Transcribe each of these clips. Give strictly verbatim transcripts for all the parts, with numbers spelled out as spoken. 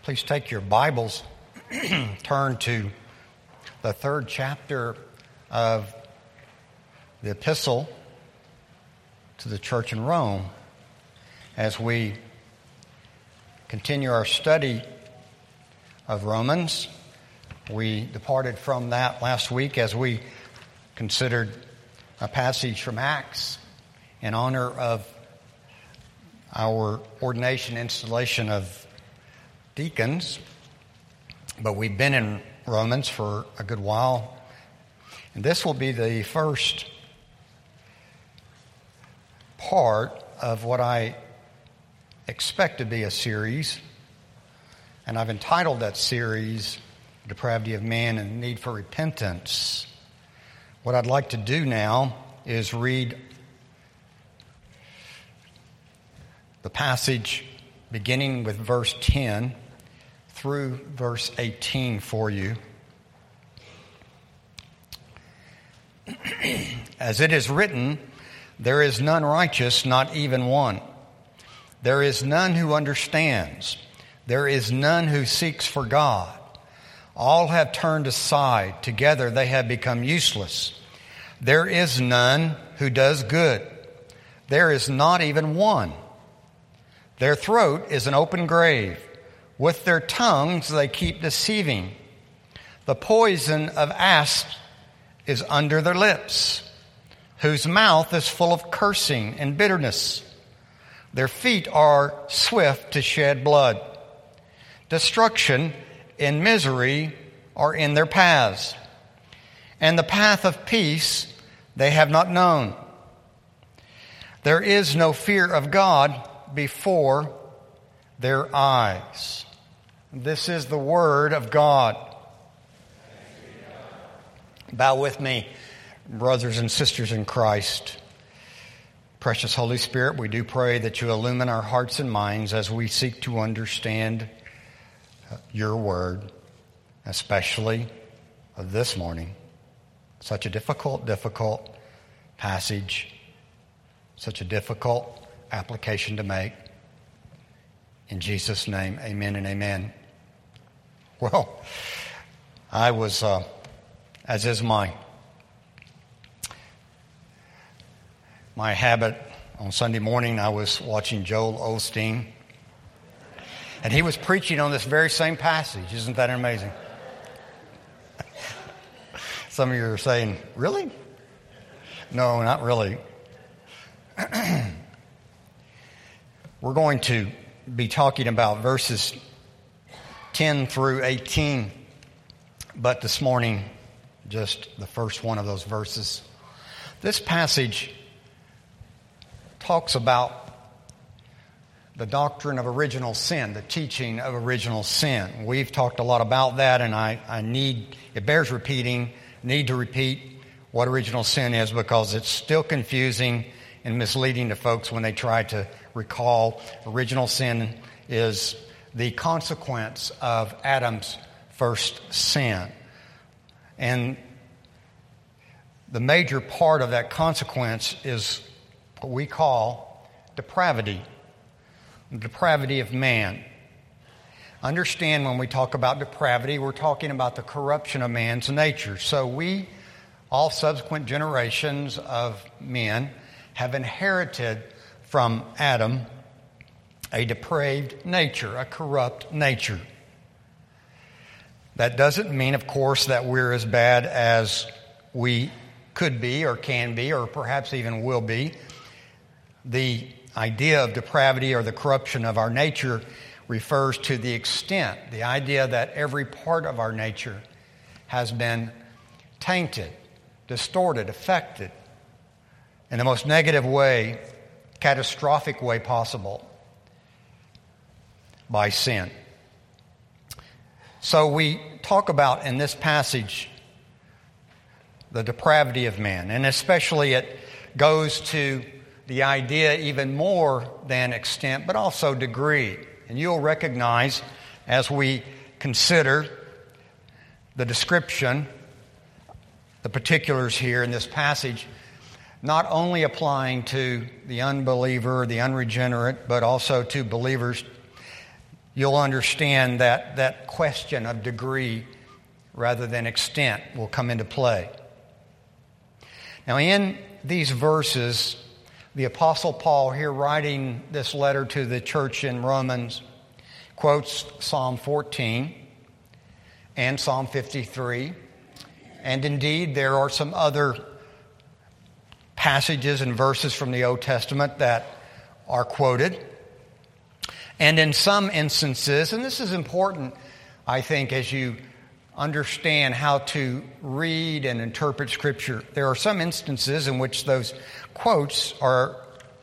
Please take your Bibles, turn to the third chapter of the epistle to the church in Rome as we continue our study of Romans. We departed from that last week as we considered a passage from Acts in honor of our ordination installation of deacons, but we've been in Romans for a good while, and this will be the first part of what I expect to be a series, and I've entitled that series, Depravity of Man and the Need for Repentance. What I'd like to do now is read the passage beginning with verse ten through verse eighteen for you. As it is written, there is none righteous, not even one. There is none who understands. There is none who seeks for God. All have turned aside. Together they have become useless. There is none who does good. There is not even one. Their throat is an open grave. With their tongues they keep deceiving. The poison of asps is under their lips, whose mouth is full of cursing and bitterness. Their feet are swift to shed blood. Destruction and misery are in their paths, and the path of peace they have not known. There is no fear of God before their eyes. This is the word of God. Bow with me, brothers and sisters in Christ. Precious Holy Spirit, we do pray that you illumine our hearts and minds as we seek to understand your word, especially this morning. Such a difficult, difficult passage, such a difficult application to make. In Jesus' name, amen and amen. Well, I was, uh, as is my my habit on Sunday morning, I was watching Joel Osteen, and he was preaching on this very same passage. Isn't that amazing? Some of you are saying, really? No, not really. We're going to be talking about verses ten through eighteen, but this morning, just the first one of those verses. This passage talks about the doctrine of original sin, the teaching of original sin. We've talked a lot about that, and I, I need, it bears repeating, need to repeat what original sin is because it's still confusing and misleading to folks when they try to recall. Original sin is the consequence of Adam's first sin. And the major part of that consequence is what we call depravity, the depravity of man. Understand, when we talk about depravity, we're talking about the corruption of man's nature. So we, all subsequent generations of men, have inherited from Adam a depraved nature, a corrupt nature. That doesn't mean, of course, that we're as bad as we could be or can be or perhaps even will be. The idea of depravity or the corruption of our nature refers to the extent, the idea that every part of our nature has been tainted, distorted, affected in the most negative way, catastrophic way possible by sin. So we talk about in this passage the depravity of man, and especially it goes to the idea even more than extent, but also degree. And you'll recognize as we consider the description, the particulars here in this passage, not only applying to the unbeliever, the unregenerate, but also to believers, you'll understand that that question of degree rather than extent will come into play. Now, in these verses, the Apostle Paul, here writing this letter to the church in Romans, quotes Psalm fourteen and Psalm fifty-three. And indeed, there are some other passages and verses from the Old Testament that are quoted. And in some instances, and this is important, I think, as you understand how to read and interpret Scripture, there are some instances in which those quotes are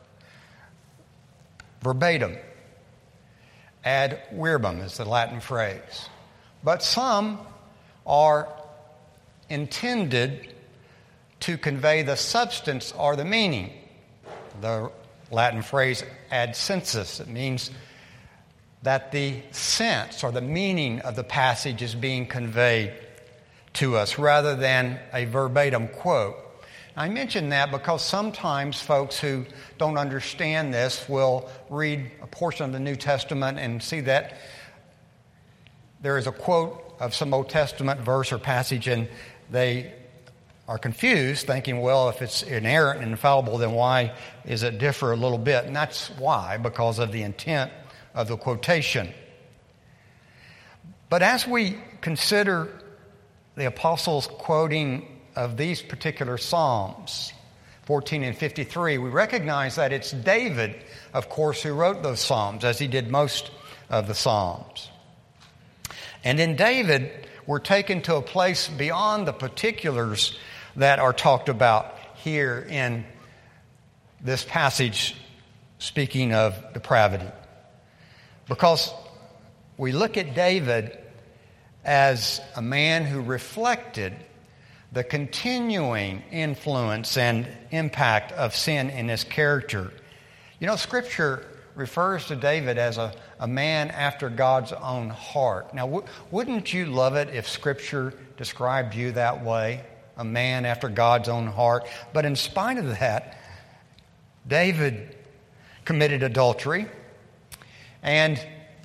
verbatim. Ad verbum is the Latin phrase. But some are intended to convey the substance or the meaning. The Latin phrase ad sensus, it means that the sense or the meaning of the passage is being conveyed to us rather than a verbatim quote. I mention that because sometimes folks who don't understand this will read a portion of the New Testament and see that there is a quote of some Old Testament verse or passage, and they are confused, thinking, well, if it's inerrant and infallible, then why is it differ a little bit? And that's why, because of the intent of the quotation. But as we consider the apostles' quoting of these particular Psalms, fourteen and fifty-three, we recognize that it's David, of course, who wrote those Psalms, as he did most of the Psalms. And in David, we're taken to a place beyond the particulars that are talked about here in this passage speaking of depravity. Because we look at David as a man who reflected the continuing influence and impact of sin in his character. You know, Scripture refers to David as a, a man after God's own heart. Now, w- wouldn't you love it if Scripture described you that way? A man after God's own heart. But in spite of that, David committed adultery. And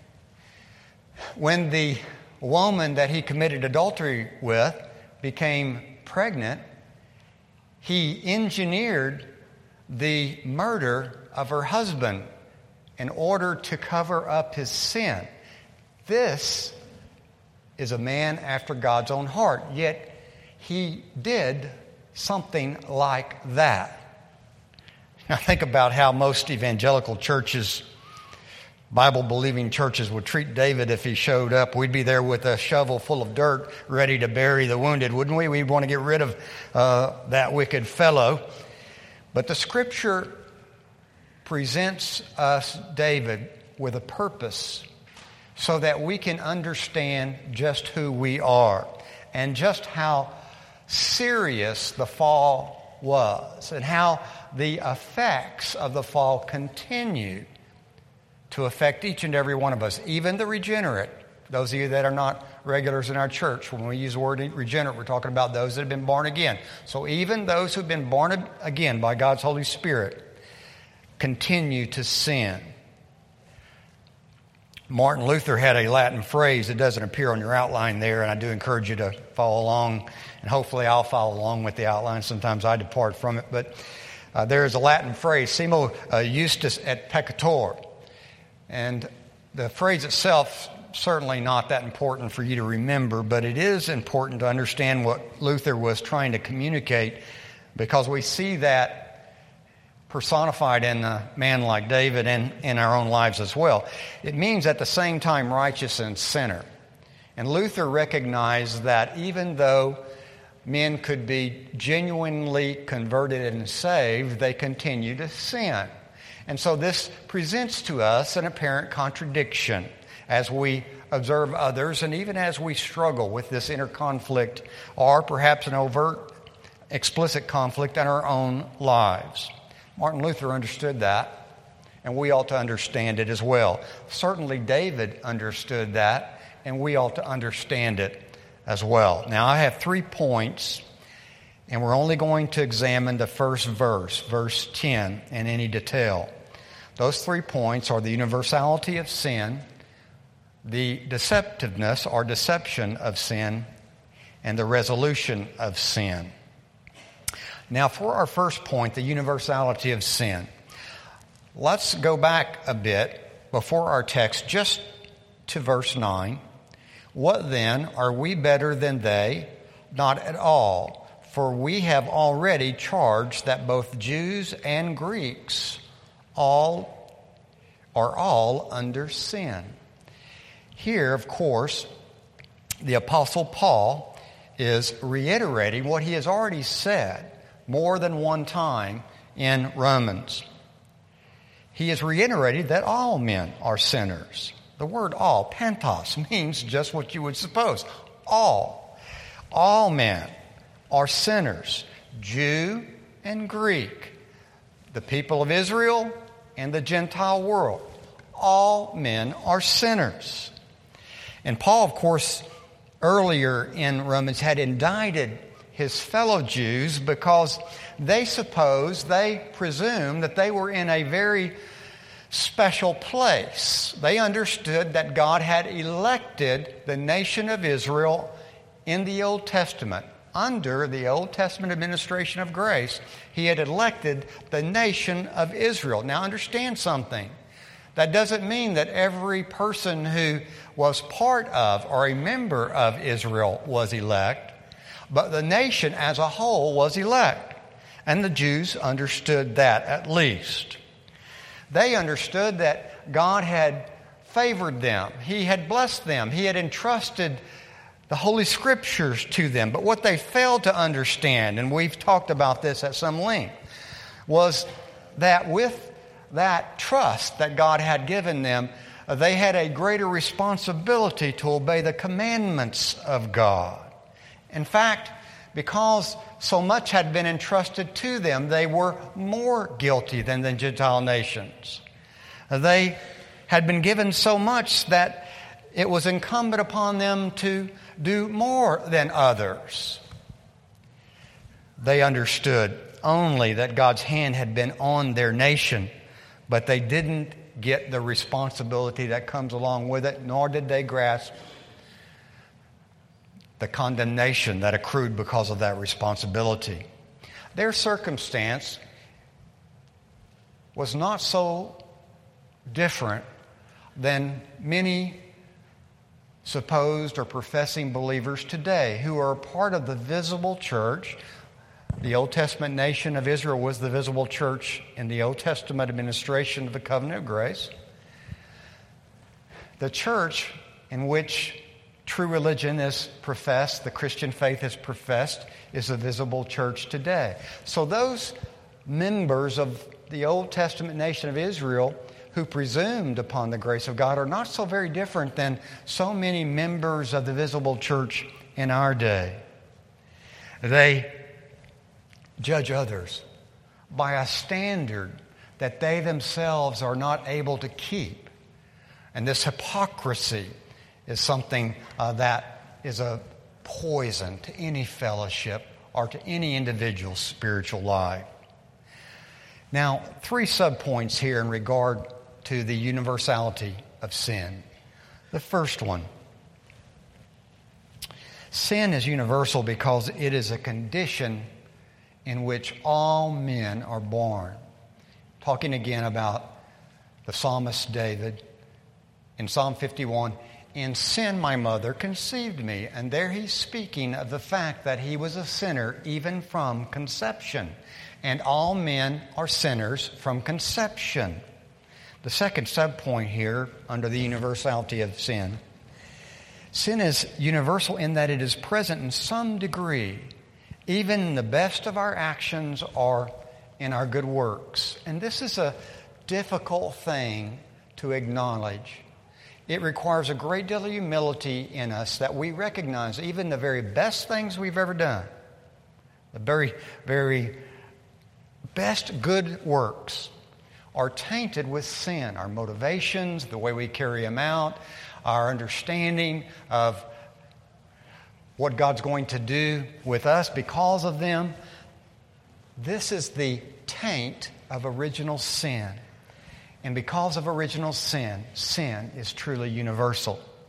when the woman that he committed adultery with became pregnant, he engineered the murder of her husband in order to cover up his sin. This is a man after God's own heart, yet he did something like that. Now think about how most evangelical churches, Bible-believing churches, would treat David if he showed up. We'd be there with a shovel full of dirt ready to bury the wounded, wouldn't we? We'd want to get rid of uh, that wicked fellow. But the Scripture presents us David with a purpose so that we can understand just who we are and just how serious the fall was and how the effects of the fall continue to affect each and every one of us, even the regenerate. Those of you that are not regulars in our church, when we use the word regenerate, we're talking about those that have been born again. So even those who've been born again by God's Holy Spirit continue to sin. Martin Luther had a Latin phrase that doesn't appear on your outline there, and I do encourage you to follow along, and hopefully I'll follow along with the outline. Sometimes I depart from it, but uh, there is a Latin phrase, Simo uh, justus et peccator. And the phrase itself, certainly not that important for you to remember, but it is important to understand what Luther was trying to communicate, because we see that personified in a man like David and in our own lives as well. It means at the same time righteous and sinner. And Luther recognized that even though men could be genuinely converted and saved, they continue to sin. And so this presents to us an apparent contradiction as we observe others and even as we struggle with this inner conflict or perhaps an overt, explicit conflict in our own lives. Martin Luther understood that, and we ought to understand it as well. Certainly David understood that, and we ought to understand it as well. Now, I have three points, and we're only going to examine the first verse, verse ten, in any detail. Those three points are the universality of sin, the deceptiveness or deception of sin, and the resolution of sin. Now, for our first point, the universality of sin, let's go back a bit before our text, just to verse nine. What then? Are we better than they? Not at all. For we have already charged that both Jews and Greeks all are all under sin. Here, of course, the Apostle Paul is reiterating what he has already said more than one time in Romans. He has reiterated that all men are sinners. The word all, pantos, means just what you would suppose. All. All men are sinners, Jew and Greek, the people of Israel and the Gentile world. All men are sinners. And Paul, of course, earlier in Romans had indicted his fellow Jews because they supposed, they presumed that they were in a very special place. They understood that God had elected the nation of Israel in the Old Testament. Under the Old Testament administration of grace, he had elected the nation of Israel. Now understand something. That doesn't mean that every person who was part of or a member of Israel was elect, but the nation as a whole was elect. And the Jews understood that at least. They understood that God had favored them. He had blessed them. He had entrusted the Holy Scriptures to them. But what they failed to understand, and we've talked about this at some length, was that with that trust that God had given them, they had a greater responsibility to obey the commandments of God. In fact, because so much had been entrusted to them, they were more guilty than the Gentile nations. They had been given so much that it was incumbent upon them to do more than others. They understood only that God's hand had been on their nation, but they didn't get the responsibility that comes along with it, nor did they grasp the condemnation that accrued because of that responsibility. Their circumstance was not so different than many supposed or professing believers today who are part of the visible church. The Old Testament nation of Israel was the visible church in the Old Testament administration of the covenant of grace. The church in which true religion is professed, the Christian faith is professed, is the visible church today. So those members of the Old Testament nation of Israel who presumed upon the grace of God are not so very different than so many members of the visible church in our day. They judge others by a standard that they themselves are not able to keep. And this hypocrisy is something uh, that is a poison to any fellowship or to any individual's spiritual life. Now, three subpoints here in regard to the universality of sin. The first one, sin is universal because it is a condition in which all men are born. Talking again about the psalmist David in Psalm fifty-one, "In sin my mother conceived me." And there he's speaking of the fact that he was a sinner even from conception. And all men are sinners from conception. The second subpoint here under the universality of sin. Sin is universal in that it is present in some degree, even in the best of our actions or in our good works. And this is a difficult thing to acknowledge. It requires a great deal of humility in us that we recognize even the very best things we've ever done, the very, very best good works, are tainted with sin. Our motivations, the way we carry them out, our understanding of what God's going to do with us because of them. This is the taint of original sin. And because of original sin, sin is truly universal.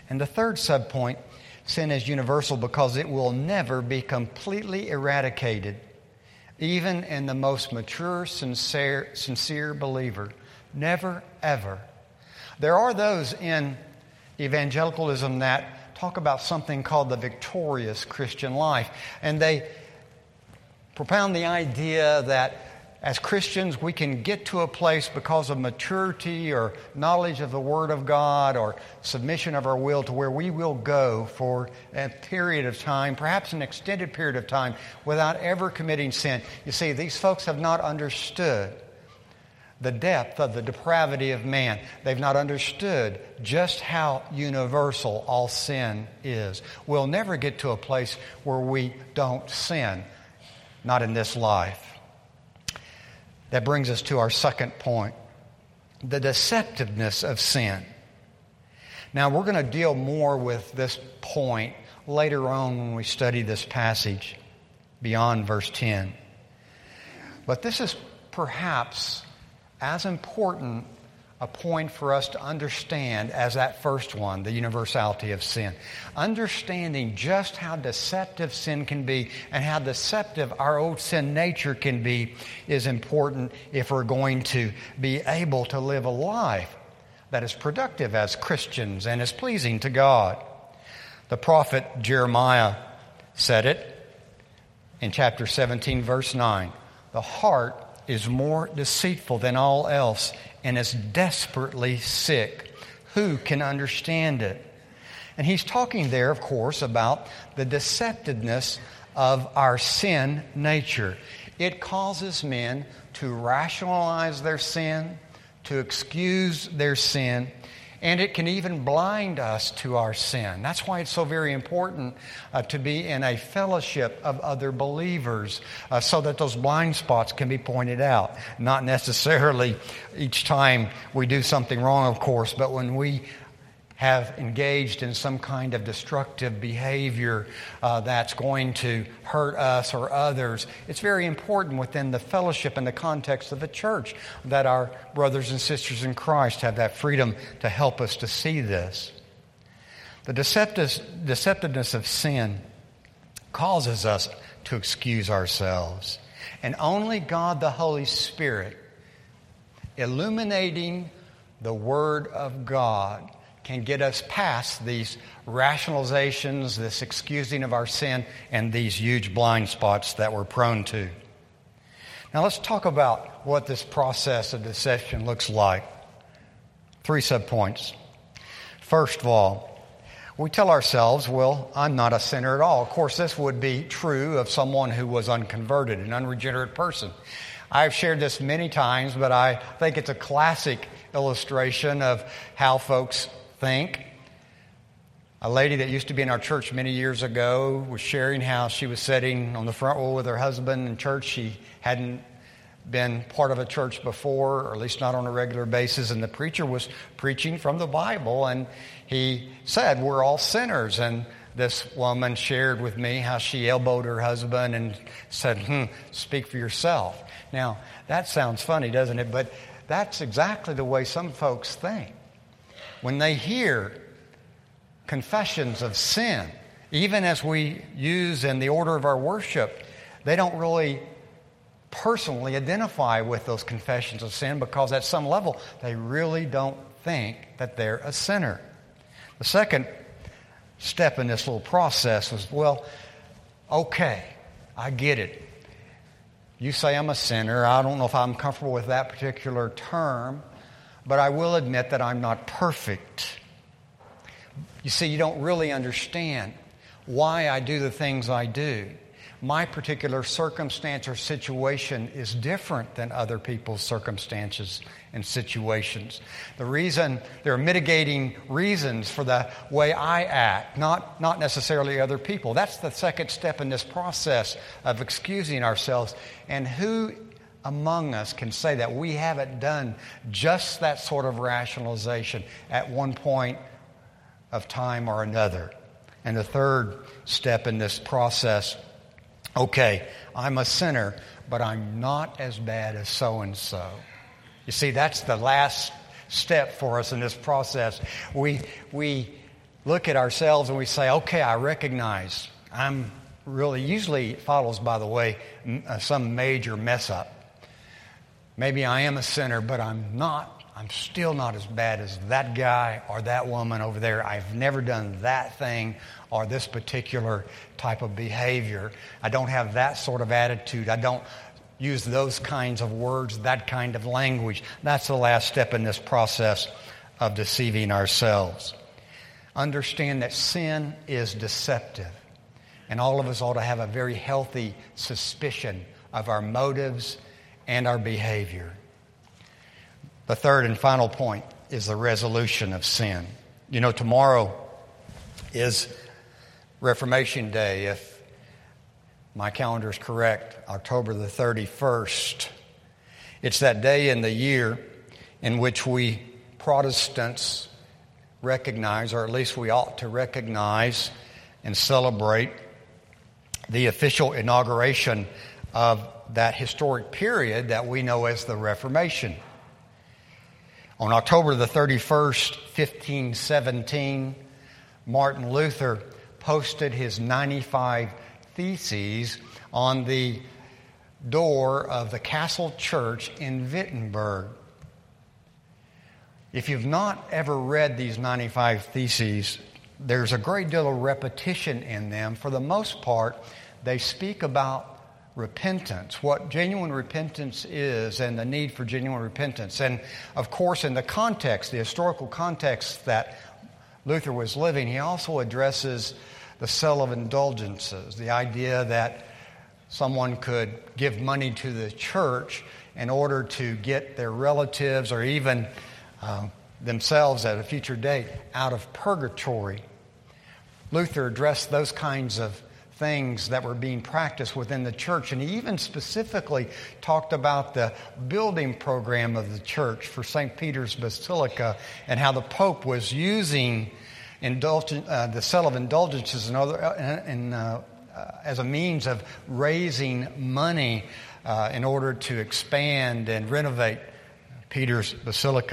And the third subpoint, sin is universal because it will never be completely eradicated, even in the most mature, sincere, sincere believer. Never, ever. There are those in evangelicalism that talk about something called the victorious Christian life. And they propound the idea that as Christians, we can get to a place because of maturity or knowledge of the Word of God or submission of our will to where we will go for a period of time, perhaps an extended period of time, without ever committing sin. You see, these folks have not understood the depth of the depravity of man. They've not understood just how universal all sin is. We'll never get to a place where we don't sin, not in this life. That brings us to our second point, the deceptiveness of sin. Now, we're going to deal more with this point later on when we study this passage beyond verse ten. But this is perhaps as important a point for us to understand as that first one, the universality of sin. Understanding just how deceptive sin can be and how deceptive our old sin nature can be is important if we're going to be able to live a life that is productive as Christians and is pleasing to God. The prophet Jeremiah said it in chapter seventeen, verse nine. The heart is more deceitful than all else and is desperately sick. Who can understand it? And he's talking there, of course, about the deceptiveness of our sin nature. It causes men to rationalize their sin, to excuse their sin, and it can even blind us to our sin. That's why it's so very important uh, to be in a fellowship of other believers uh, so that those blind spots can be pointed out. Not necessarily each time we do something wrong, of course, but when we have engaged in some kind of destructive behavior uh, that's going to hurt us or others, it's very important within the fellowship and the context of the church that our brothers and sisters in Christ have that freedom to help us to see this. The deceptiveness of sin causes us to excuse ourselves. And only God the Holy Spirit, illuminating the Word of God, can get us past these rationalizations, this excusing of our sin, and these huge blind spots that we're prone to. Now let's talk about what this process of deception looks like. Three subpoints. First of all, we tell ourselves, well, I'm not a sinner at all. Of course, this would be true of someone who was unconverted, an unregenerate person. I've shared this many times, but I think it's a classic illustration of how folks think. A lady that used to be in our church many years ago was sharing how she was sitting on the front row with her husband in church. She hadn't been part of a church before, or at least not on a regular basis, and the preacher was preaching from the Bible, and he said, we're all sinners. And this woman shared with me how she elbowed her husband and said, hmm, speak for yourself. Now, that sounds funny, doesn't it? But that's exactly the way some folks think. When they hear confessions of sin, even as we use in the order of our worship, they don't really personally identify with those confessions of sin because at some level they really don't think that they're a sinner. The second step in this little process was, well, okay, I get it. You say I'm a sinner. I don't know if I'm comfortable with that particular term, but I will admit that I'm not perfect. You see, you don't really understand why I do the things I do. My particular circumstance or situation is different than other people's circumstances and situations. The reason, there are mitigating reasons for the way I act, not, not necessarily other people. That's the second step in this process of excusing ourselves. And who among us can say that we haven't done just that sort of rationalization at one point of time or another? And the third step in this process, okay, I'm a sinner, but I'm not as bad as so-and-so. You see, that's the last step for us in this process. We, we look at ourselves and we say, okay, I recognize I'm really, usually it follows, by the way, some major mess up. Maybe I am a sinner, but I'm not, I'm still not as bad as that guy or that woman over there. I've never done that thing or this particular type of behavior. I don't have that sort of attitude. I don't use those kinds of words, that kind of language. That's the last step in this process of deceiving ourselves. Understand that sin is deceptive. And all of us ought to have a very healthy suspicion of our motives and our behavior. The third and final point is the resolution of sin. You know, tomorrow is Reformation Day, if my calendar is correct, October the thirty-first. It's that day in the year in which we Protestants recognize, or at least we ought to recognize and celebrate, the official inauguration of that historic period that we know as the Reformation. On October the thirty-first, fifteen seventeen, Martin Luther posted his ninety-five Theses on the door of the Castle Church in Wittenberg. If you've not ever read these ninety-five Theses, there's a great deal of repetition in them. For the most part, they speak about repentance, what genuine repentance is and the need for genuine repentance. And of course, in the context, the historical context that Luther was living, he also addresses the sale of indulgences, the idea that someone could give money to the church in order to get their relatives or even um, themselves at a future date out of purgatory. Luther addressed those kinds of things that were being practiced within the church, and he even specifically talked about the building program of the church for Saint Peter's Basilica and how the Pope was using indulgent, uh, the sale of indulgences and other, uh, and, uh, uh, as a means of raising money uh, in order to expand and renovate Peter's Basilica.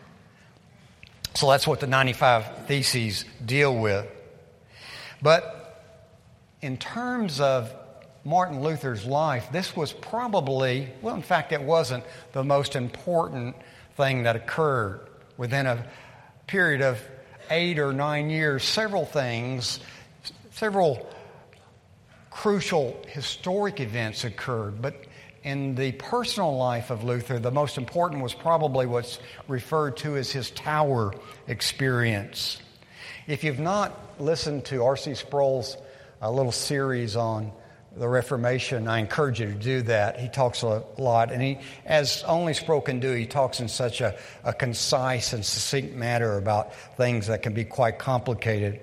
So that's what the ninety-five Theses deal with. But in terms of Martin Luther's life, this was probably, well, in fact, it wasn't the most important thing that occurred. Within a period of eight or nine years, several things, several crucial historic events occurred. But in the personal life of Luther, the most important was probably what's referred to as his tower experience. If you've not listened to R C Sproul's a little series on the Reformation, I encourage you to do that. He talks a lot, and he, as only Sproul can do, he talks in such a, a concise and succinct manner about things that can be quite complicated.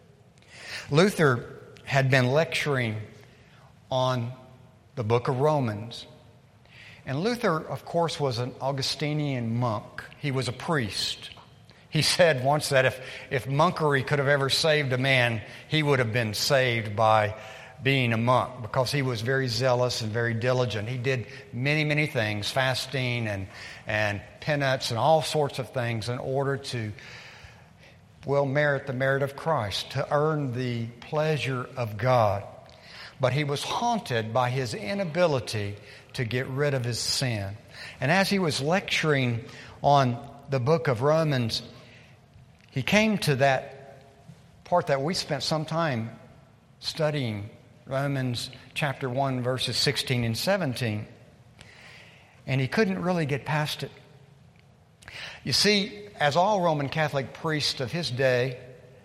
Luther had been lecturing on the book of Romans. And Luther, of course, was an Augustinian monk. He was a priest. He said once that if, if monkery could have ever saved a man, he would have been saved by being a monk, because he was very zealous and very diligent. He did many, many things, fasting and, and penance and all sorts of things in order to, well, merit the merit of Christ, to earn the pleasure of God. But he was haunted by his inability to get rid of his sin. And as he was lecturing on the book of Romans, he came to that part that we spent some time studying, Romans chapter one, verses sixteen and seventeen. And he couldn't really get past it. You see, as all Roman Catholic priests of his day,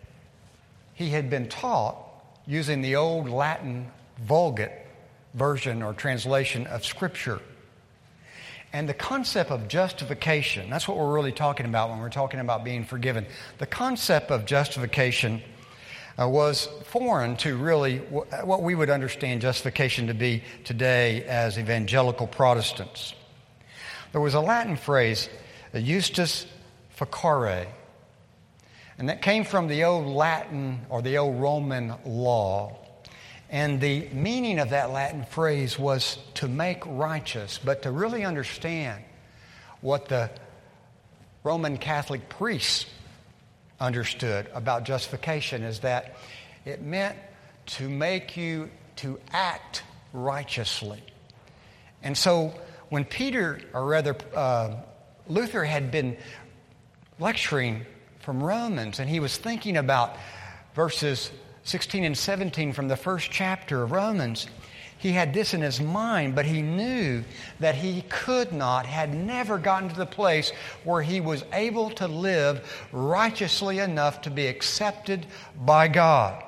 he had been taught using the old Latin Vulgate version or translation of Scripture. And the concept of justification, that's what we're really talking about when we're talking about being forgiven. The concept of justification uh, was foreign to really w- what we would understand justification to be today as evangelical Protestants. There was a Latin phrase, justus facere, and that came from the old Latin or the old Roman law. And the meaning of that Latin phrase was to make righteous. But to really understand what the Roman Catholic priests understood about justification is that it meant to make you to act righteously. And so when Peter, or rather uh, Luther had been lecturing from Romans, and he was thinking about verses sixteen and seventeen from the first chapter of Romans, he had this in his mind, but he knew that he could not, had never gotten to the place where he was able to live righteously enough to be accepted by God.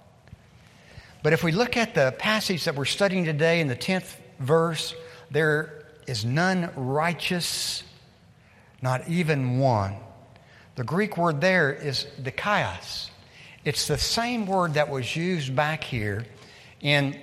But if we look at the passage that we're studying today in the tenth verse, there is none righteous, not even one. The Greek word there is dikaios. It's the same word that was used back here in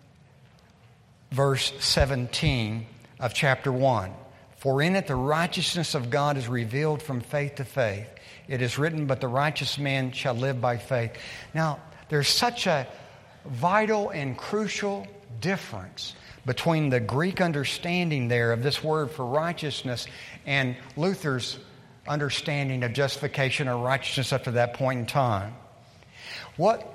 verse seventeen of chapter one. For in it the righteousness of God is revealed from faith to faith. It is written, but the righteous man shall live by faith. Now, there's such a vital and crucial difference between the Greek understanding there of this word for righteousness and Luther's understanding of justification or righteousness up to that point in time. What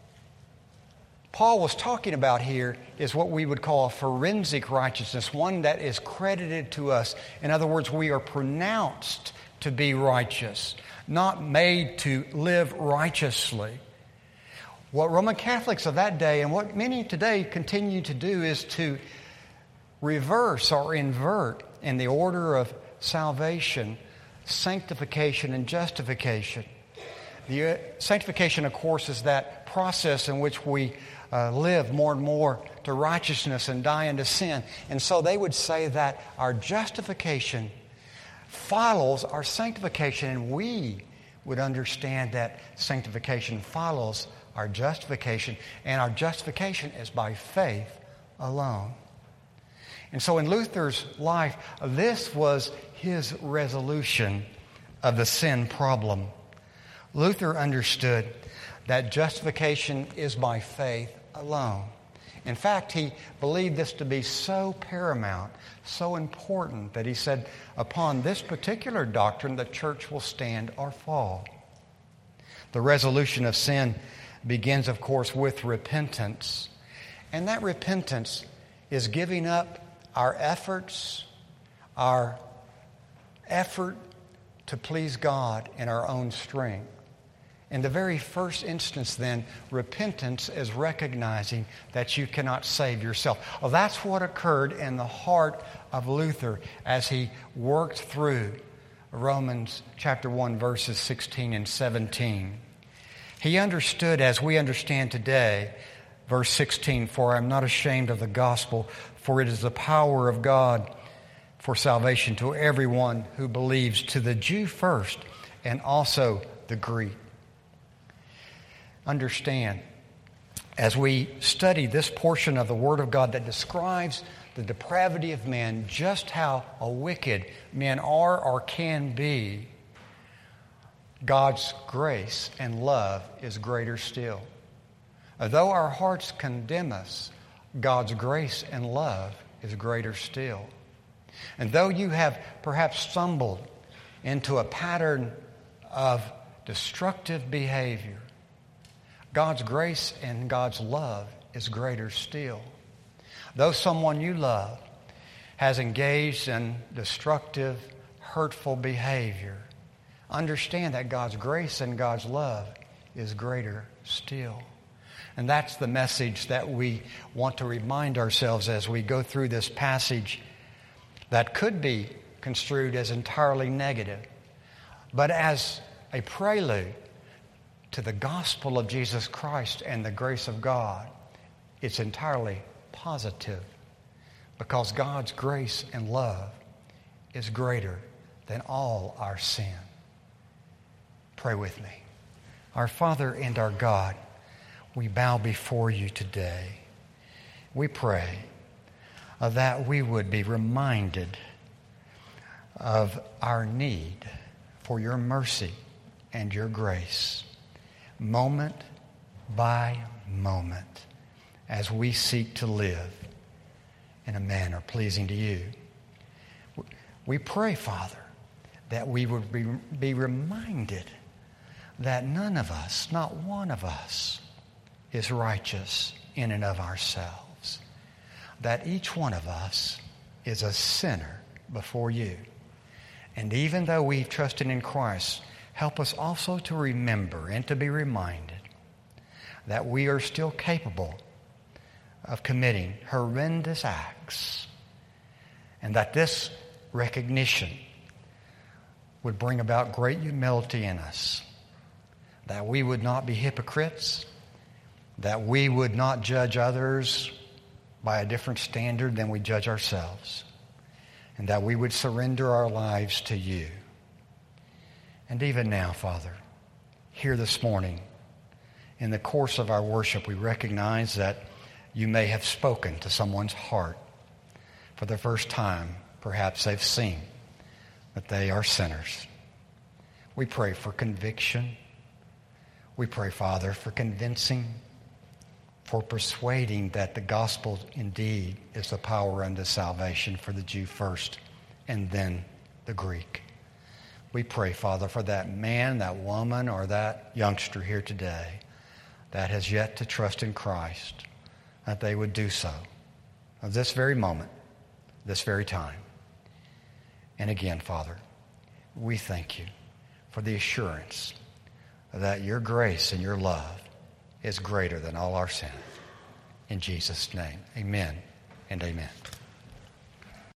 Paul was talking about here is what we would call a forensic righteousness, one that is credited to us. In other words, we are pronounced to be righteous, not made to live righteously. What Roman Catholics of that day and what many today continue to do is to reverse or invert in the order of salvation, sanctification, and justification. The uh, sanctification, of course, is that process in which we uh, live more and more to righteousness and die into sin. And so they would say that our justification follows our sanctification, and we would understand that sanctification follows our justification, and our justification is by faith alone. And so in Luther's life, this was his resolution of the sin problem. Luther understood that justification is by faith alone. In fact, he believed this to be so paramount, so important, that he said, upon this particular doctrine, the church will stand or fall. The resolution of sin begins, of course, with repentance. And that repentance is giving up our efforts, our effort to please God in our own strength. In the very first instance, then, repentance is recognizing that you cannot save yourself. Well, that's what occurred in the heart of Luther as he worked through Romans chapter one, verses sixteen and seventeen. He understood, as we understand today, verse sixteen, for I am not ashamed of the gospel, for it is the power of God for salvation to everyone who believes, to the Jew first, and also the Greek. Understand, as we study this portion of the Word of God that describes the depravity of man, just how a wicked men are or can be, God's grace and love is greater still. Though our hearts condemn us, God's grace and love is greater still. And though you have perhaps stumbled into a pattern of destructive behavior, God's grace and God's love is greater still. Though someone you love has engaged in destructive, hurtful behavior, understand that God's grace and God's love is greater still. And that's the message that we want to remind ourselves as we go through this passage that could be construed as entirely negative, but as a prelude to the gospel of Jesus Christ and the grace of God. It's entirely positive because God's grace and love is greater than all our sin. Pray with me. Our Father and our God, we bow before you today. We pray uh, that we would be reminded of our need for your mercy and your grace, moment by moment, as we seek to live in a manner pleasing to you. We pray, Father, that we would be, be reminded that none of us, not one of us, is righteous in and of ourselves. That each one of us is a sinner before you. And even though we've trusted in Christ, help us also to remember and to be reminded that we are still capable of committing horrendous acts, and that this recognition would bring about great humility in us, that we would not be hypocrites, that we would not judge others by a different standard than we judge ourselves, and that we would surrender our lives to you. And even now, Father, here this morning, in the course of our worship, we recognize that you may have spoken to someone's heart. For the first time, perhaps they've seen that they are sinners. We pray for conviction. We pray, Father, for convincing, for persuading that the gospel indeed is the power unto salvation for the Jew first and then the Greek. We pray, Father, for that man, that woman, or that youngster here today that has yet to trust in Christ, that they would do so at this very moment, this very time. And again, Father, we thank you for the assurance that your grace and your love is greater than all our sin. In Jesus' name, amen and amen.